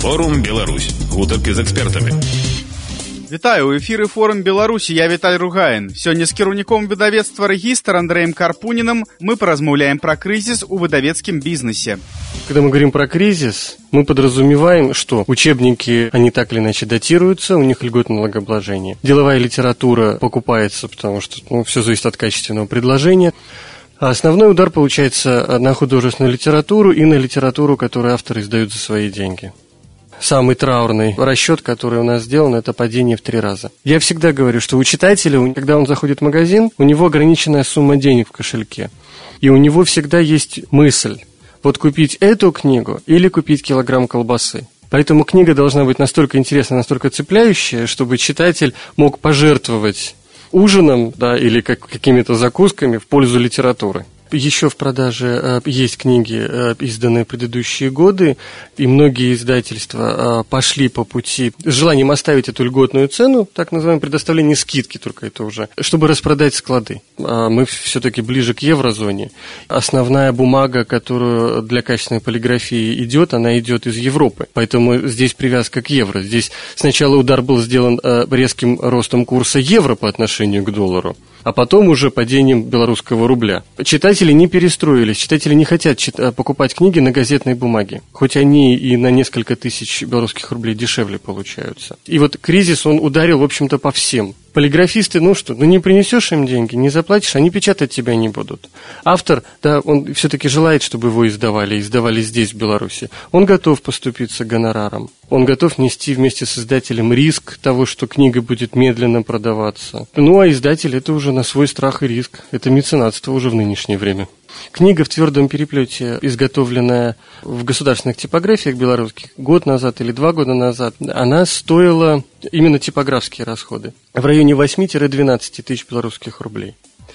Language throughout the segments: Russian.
Форум Беларусь. Гутаркі з экспертамі. Вітаю, у эфіры Форум Беларусі, я Віталь Ругаін. Сёння з кіраўніком выдавецтва «Регистр» Андреем Карпуниным мы поразмаўляем про кризис у выдавецкім бизнесе. Когда мы говорим про кризис, мы подразумеваем, что учебники, они так или иначе датируются, у них льготное налогообложение. Деловая литература покупается, потому что все зависит от качественного предложения. А основной удар получается на художественную литературу и на литературу, которую авторы издают за свои деньги. Самый траурный расчет, который у нас сделан, это падение в 3 раза. Я всегда говорю, что у читателя, когда он заходит в магазин, у него ограниченная сумма денег в кошельке. И у него всегда есть мысль, вот купить эту книгу или купить килограмм колбасы. Поэтому книга должна быть настолько интересная, настолько цепляющая, чтобы читатель мог пожертвовать ужином, да, или какими-то закусками в пользу литературы. Еще в продаже есть книги, изданные в предыдущие годы, и многие издательства пошли по пути с желанием оставить эту льготную цену, так называемое предоставление скидки, только это уже, чтобы распродать склады. Мы все-таки ближе к еврозоне. Основная бумага, которая для качественной полиграфии идет, она идет из Европы, поэтому здесь привязка к евро. Здесь сначала удар был сделан резким ростом курса евро по отношению к доллару, а потом уже падением белорусского рубля. Читатели не перестроились, читатели не хотят покупать книги на газетной бумаге, хоть они и на несколько тысяч белорусских рублей дешевле получаются. И вот кризис, он ударил, в общем-то, по всем. Полиграфисты, не принесешь им деньги, не заплатишь, они печатать тебя не будут. Автор, да, он все-таки желает, чтобы его издавали здесь, в Беларуси. Он готов поступиться гонораром, он готов нести вместе с издателем риск того, что книга будет медленно продаваться. А издатель это уже на свой страх и риск, это меценатство уже в нынешнее время. Книга в твердом переплете, изготовленная в государственных типографиях белорусских год назад или 2 года назад, она стоила именно типографские расходы в районе 8-12 тысяч белорусских рублей.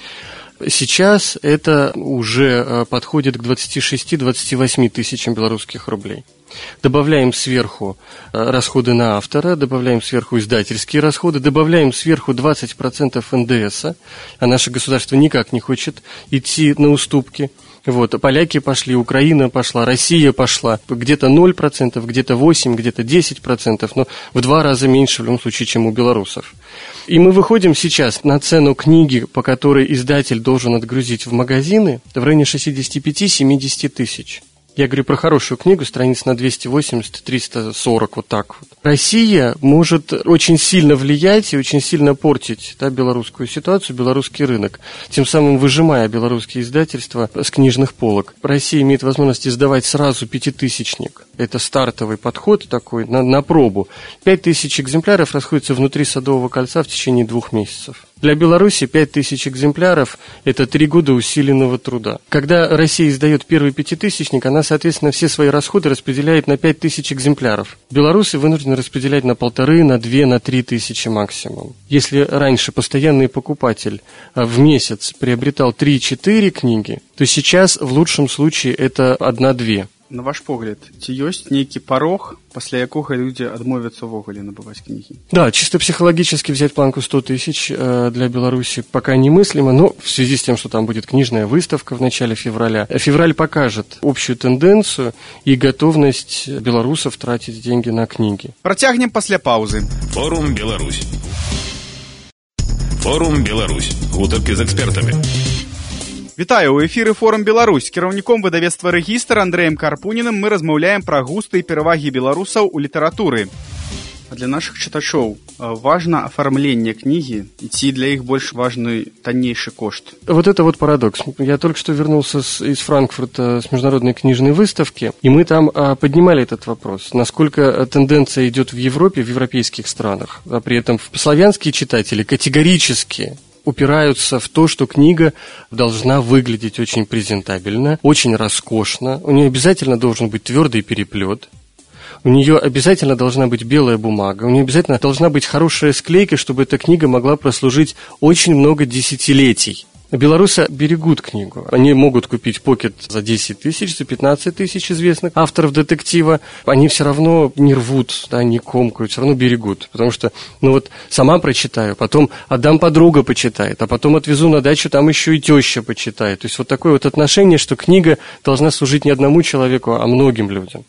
Сейчас это уже подходит к 26-28 тысячам белорусских рублей. Добавляем сверху расходы на автора, добавляем сверху издательские расходы, добавляем сверху 20% НДС, а наше государство никак не хочет идти на уступки. Поляки пошли, Украина пошла, Россия пошла, где-то 0%, где-то 8%, где-то 10%, но в 2 раза меньше в любом случае, чем у белорусов. И мы выходим сейчас на цену книги, по которой издатель должен отгрузить в магазины, в районе 65-70 тысяч. Я говорю про хорошую книгу, страниц на 280-340, вот так вот. Россия может очень сильно влиять и очень сильно портить белорусскую ситуацию, белорусский рынок, тем самым выжимая белорусские издательства с книжных полок. Россия имеет возможность издавать сразу 5000-ник. Это стартовый подход такой на пробу. 5000 экземпляров расходятся внутри Садового кольца в течение 2 месяцев. Для Беларуси 5000 экземпляров – это 3 года усиленного труда. Когда Россия издает первый 5000-ник, она, соответственно, все свои расходы распределяет на 5000 экземпляров. Белорусы вынуждены распределять на 1,5, на 2, на 3 тысячи максимум. Если раньше постоянный покупатель в месяц приобретал 3-4 книги, то сейчас в лучшем случае это 1-2. На ваш погляд, ці ёсць нейкі порог, пасля якога люди адмовяцца ўвогуле набываць книги? Да, чисто психологически взять планку 100 тысяч для Беларуси пока немыслимо, но в связи с тем, что там будет книжная выставка в начале февраля, февраль покажет общую тенденцию и готовность белорусов тратить деньги на книги. Працягнем пасля паузы. Форум Беларусь. Форум Беларусь. Гутаркі з экспертамі. Вітаю, у эфіры Форум Беларусь. Кіраўніком выдавецтва «Регистр» Андреем Карпуниным мы размаўляем пра густы і перавагі беларусаў у літаратуры. А для наших чытачоў важно оформление книги, и ці для их больше важный таннейший кошт? Вот это вот парадокс. Я только что вернулся из Франкфурта с международной книжной выставки, и мы там поднимали этот вопрос, насколько тенденция идет в Европе, в европейских странах, а при этом славянские читатели категорически упираются в то, что книга должна выглядеть очень презентабельно, очень роскошно, у нее обязательно должен быть твердый переплет, у нее обязательно должна быть белая бумага, у нее обязательно должна быть хорошая склейка, чтобы эта книга могла прослужить очень много десятилетий. Белорусы берегут книгу. Они могут купить покет за 10 тысяч, за 15 тысяч известных авторов детектива. Они все равно не рвут, не комкают, все равно берегут. Потому что, сама прочитаю, потом отдам подруга почитает, а потом отвезу на дачу, там еще и теща почитает. То есть вот такое вот отношение, что книга должна служить не одному человеку, а многим людям.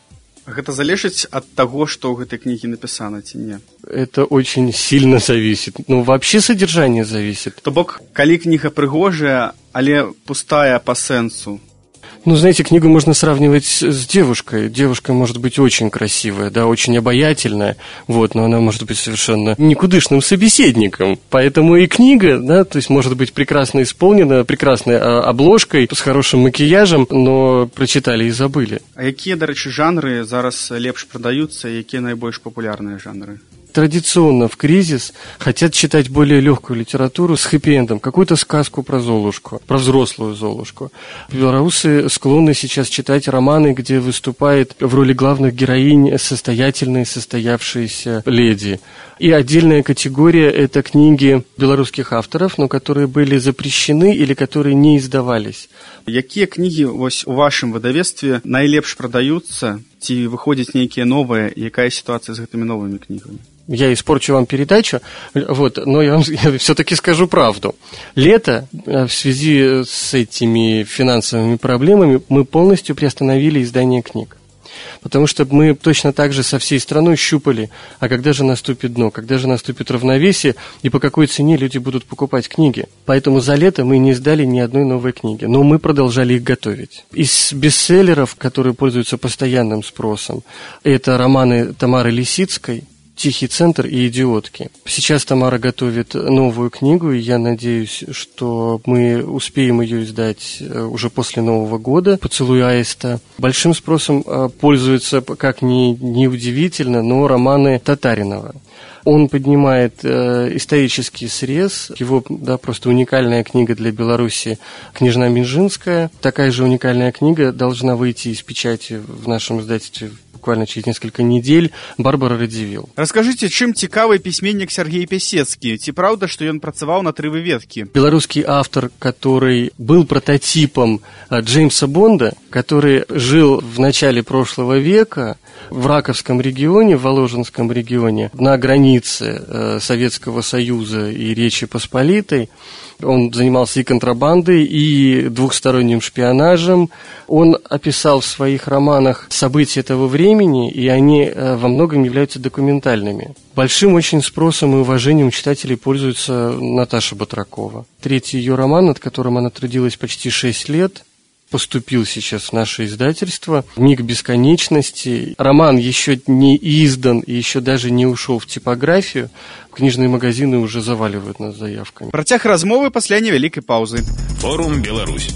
Гэта залежыць ад таго, што ў гэтай кнігі напісана ці не? Это очень сильно зависит. Ну, вообще содержание зависит. То бок, калі кніга прыгожая, але пустая по сэнсу. Ну, знаете, книгу можно сравнивать с девушкой. Девушка может быть очень красивая, да, очень обаятельная, вот, но она может быть совершенно никудышным собеседником. Поэтому и книга, да, то есть может быть прекрасно исполнена, прекрасной обложкой, с хорошим макияжем, но прочитали и забыли. А якія, дарэчы, жанры зараз лепш продаюцца, якія найбольш папулярныя жанры? Традиционно в кризис хотят читать более легкую литературу с хэппи-эндом, какую-то сказку про Золушку, про взрослую Золушку. Белорусы склонны сейчас читать романы, где выступает в роли главных героинь состоятельные, состоявшиеся леди. И отдельная категория – это книги белорусских авторов, но которые были запрещены или которые не издавались. Якія кнігі вось у вашым выдавецтве найлепш прадаюцца, ці выходзяць нейкія новыя, і якая ситуация с гэтымі новымі книгами? Я испорчу вам передачу, вот, но я все-таки скажу правду. Лето, в связи с этими финансовыми проблемами, мы полностью приостановили издание книг. Потому что мы точно так же со всей страной щупали, а когда же наступит дно, когда же наступит равновесие, и по какой цене люди будут покупать книги. Поэтому за лето мы не издали ни одной новой книги, но мы продолжали их готовить. Из бестселлеров, которые пользуются постоянным спросом, это романы Тамары Лисицкой «Тихий центр» и «Идиотки». Сейчас Тамара готовит новую книгу, и я надеюсь, что мы успеем ее издать уже после Нового года. «Поцелуй аиста». Большим спросом пользуются, как ни удивительно, но романы Татаринова. Он поднимает исторический срез. Его, да, просто уникальная книга для Беларуси «Княжна Минжинская». Такая же уникальная книга должна выйти из печати в нашем издательстве буквально через несколько недель, «Барбара Радзівіл». Раскажите, чым цікавы письменник Сергей Пясецкі? Ці правда, что он працаваў на «Трывы веткі»? Белорусский автор, который был прототипом Джеймса Бонда, который жил в начале прошлого века в Раковском регионе, в Воложенском регионе, на границе Советского Союза и Речи Посполитой. Он занимался и контрабандой, и двухсторонним шпионажем. Он описал в своих романах события этого времени, и они во многом являются документальными. Большим очень спросом и уважением читателей пользуется Наташа Батракова. Третий ее роман, над которым она трудилась почти 6 лет, поступил сейчас в наше издательство «Миг бесконечности». Роман еще не издан и еще даже не ушел в типографию. Книжные магазины уже заваливают нас заявками. Працяг размовы пасля невялікай паўзы. Форум Беларусь.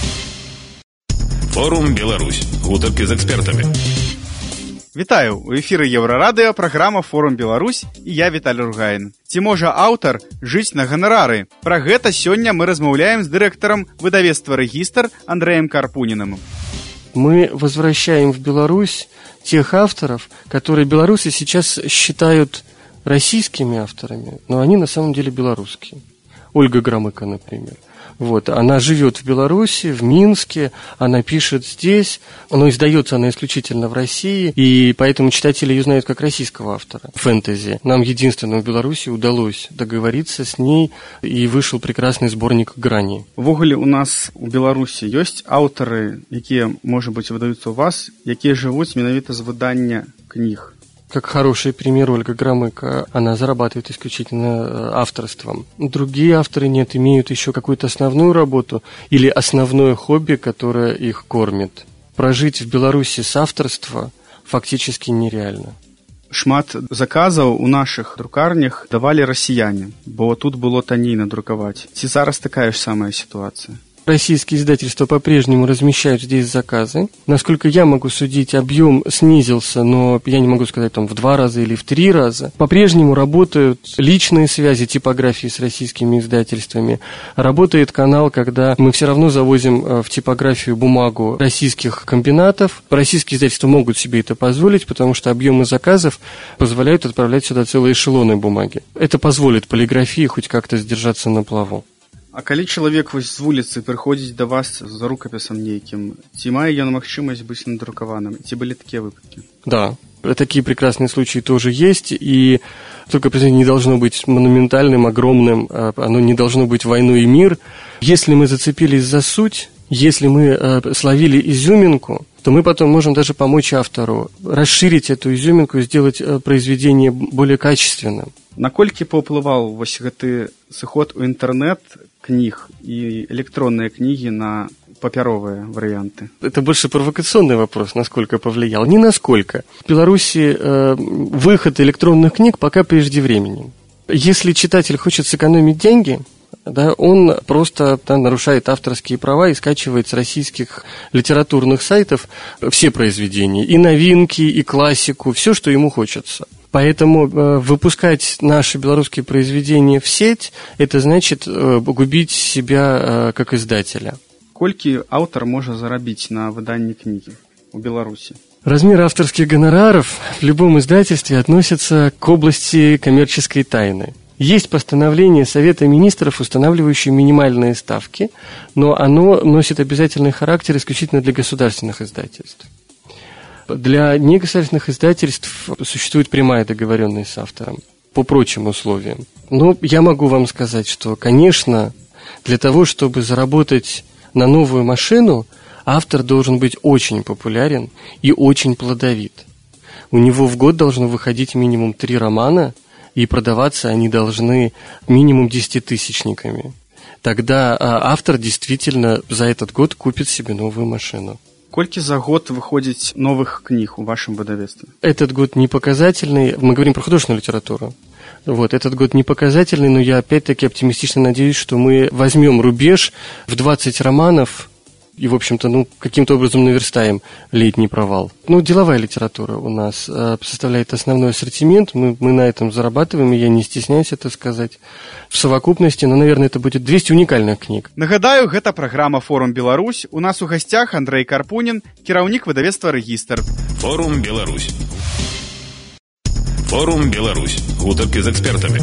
Форум Беларусь. Гутаркі з экспертамі. Вітаю, у эфіры Еўрарадыё, праграма «Форум Беларусь» і я, Віталій Ругаін. Ці можа аўтар жыць на ганарары? Пра гэта сёння мы размаўляем з дырэктарам выдавецтва «Рэгістр» Андрэем Карпуніным. Мы возвращаем в Беларусь тех авторов, которые белорусы сейчас считают российскими авторами, но они на самом деле белорусские. Ольга Громыко, например. Вот, она живет в Беларуси, в Минске, она пишет здесь, но издается она исключительно в России, и поэтому читатели ее знают как российского автора фэнтези. Нам единственно в Беларуси удалось договориться с ней, и вышел прекрасный сборник «Грани». Увогуле у нас у Беларусі ёсць аўтары, якія, может быть, выдаюцца ў вас, якія жывуць менавіта з выдання кніг. Как хороший пример Ольга Громыко, она зарабатывает исключительно авторством. Другие авторы нет, имеют еще какую-то основную работу или основное хобби, которое их кормит. Прожить в Беларуси с авторства фактически нереально. Шмат заказаў у нашых друкарнях давалі расіяне, бо тут было танней надрукаваць. Ці зараз такая ж самая ситуация? Российские издательства по-прежнему размещают здесь заказы. Насколько я могу судить, объем снизился, но я не могу сказать, там, в 2 раза или в 3 раза. По-прежнему работают личные связи типографии с российскими издательствами. Работает канал, когда мы все равно завозим в типографию бумагу российских комбинатов. Российские издательства могут себе это позволить, потому что объемы заказов позволяют отправлять сюда целые эшелоны бумаги. Это позволит полиграфии хоть как-то сдержаться на плаву. А калі чалавек вось з вуліцы прыходзіць да вас за рукапісам нейкім, ці мае ён магчымасць быць надрукаваным? Ці былі такія выпадкі? Да, такие прекрасные случаи тоже есть, и только произведение не должно быть монументальным, огромным, оно не должно быть «Войну и мир». Если мы зацепились за суть, Если мы словили изюминку, то мы потом можем даже помочь автору расширить эту изюминку и сделать произведение более качественным. Наколькі паўплываў вось гэты сыход у інтэрнэт кніг и электронные книги на папяровые варианты? Это больше провокационный вопрос, насколько повлиял. Не насколько. В Беларуси выход электронных книг пока преждевременен. Если читатель хочет сэкономить деньги, да, он просто нарушает авторские права и скачивает с российских литературных сайтов все произведения, и новинки, и классику, все, что ему хочется. Поэтому выпускать наши белорусские произведения в сеть, это значит губить себя как издателя. Колькі аўтар можа зарабіць на выданні книги у Беларуси? Размер авторских гонораров в любом издательстве относится к области коммерческой тайны. Есть постановление Совета министров, устанавливающее минимальные ставки, но оно носит обязательный характер исключительно для государственных издательств. Для негосударственных издательств существует прямая договоренность с автором по прочим условиям. Но я могу вам сказать, что, конечно, для того, чтобы заработать на новую машину, автор должен быть очень популярен и очень плодовит. У него в год должно выходить минимум 3 романа, и продаваться они должны минимум 10-тысячниками. Тогда автор действительно за этот год купит себе новую машину. Колькі за год выходит новых книг у вашем выдавецтве? Этот год не показательный. Мы говорим про художественную литературу. Вот, этот год не показательный, но я опять-таки оптимистично надеюсь, что мы возьмем рубеж в 20 романов и, в общем-то, каким-то образом наверстаем летний провал. Деловая литература у нас составляет основной ассортимент, мы на этом зарабатываем, и я не стесняюсь это сказать. В совокупности, наверное, это будет 200 уникальных книг. Нагадаю, гэта праграма «Форум Беларусь». У нас у гостях Андрей Карпунин, кіраўнік выдавецтва «Регистр». Форум Беларусь. Форум Беларусь. Гутаркі з экспертамі.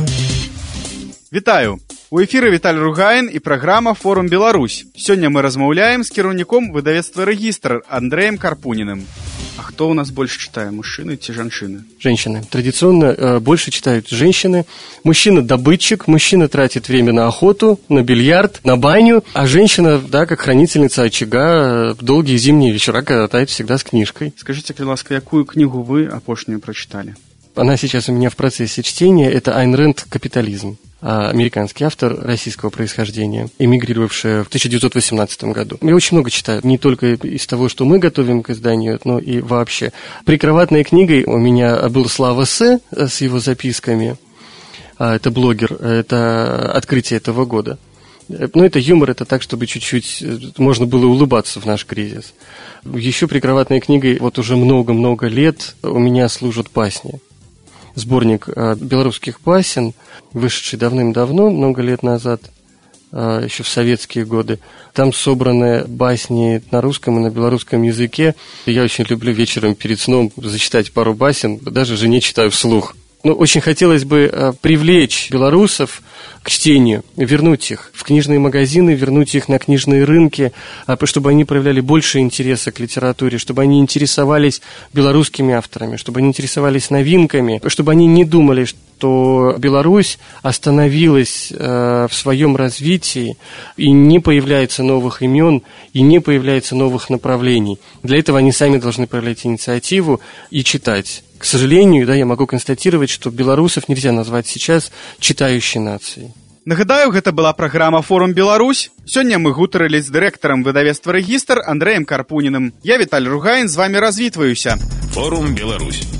Вітаю! У эфіры Віталь Ругаін і праграма «Форум Беларусь». Сёння мы размаўляем з кіраўніком выдавецтва «Регистр» Андреем Карпуниным. А кто у нас больше читает, мужчины ці женщины? Женщины. Традиционно больше читают женщины. Мужчина-добытчик, мужчина тратит время на охоту, на бильярд, на баню, а женщина, как хранительница очага, долгие зимние вечера катает всегда с книжкой. Скажите, будь ласка, какую книгу вы опошнюю прочитали? Она сейчас у меня в процессе чтения. Это Айн Рэнд «Капитализм». Американский автор российского происхождения, эмигрировавший в 1918 году. Я очень много читаю, не только из того, что мы готовим к изданию, но и вообще. Прикроватной книгой у меня был Слава С. с его записками. Это блогер, это открытие этого года. Это юмор, это так, чтобы чуть-чуть можно было улыбаться в наш кризис. Еще прикроватной книгой уже много-много лет у меня служат басни. Сборник белорусских басен, вышедший давным-давно, много лет назад, еще в советские годы. Там собраны басни на русском и на белорусском языке. Я очень люблю вечером перед сном зачитать пару басен, даже жене читаю вслух. Очень хотелось бы привлечь белорусов к чтению, вернуть их в книжные магазины, вернуть их на книжные рынки, чтобы они проявляли больше интереса к литературе, чтобы они интересовались белорусскими авторами, чтобы они интересовались новинками, чтобы они не думали, что Беларусь остановилась в своем развитии и не появляется новых имен, и не появляется новых направлений. Для этого они сами должны проявлять инициативу и читать. К сожалению, я могу констатировать, что белорусов нельзя назвать сейчас читающей нацией. Нагадаю, гэта была праграма «Форум Беларусь». Сёння мы гутарылі з дырэктарам выдавецтва «Регистр» Андреем Карпуниным. Я, Віталь Ругаін, з вами развітваюся. Форум Беларусь.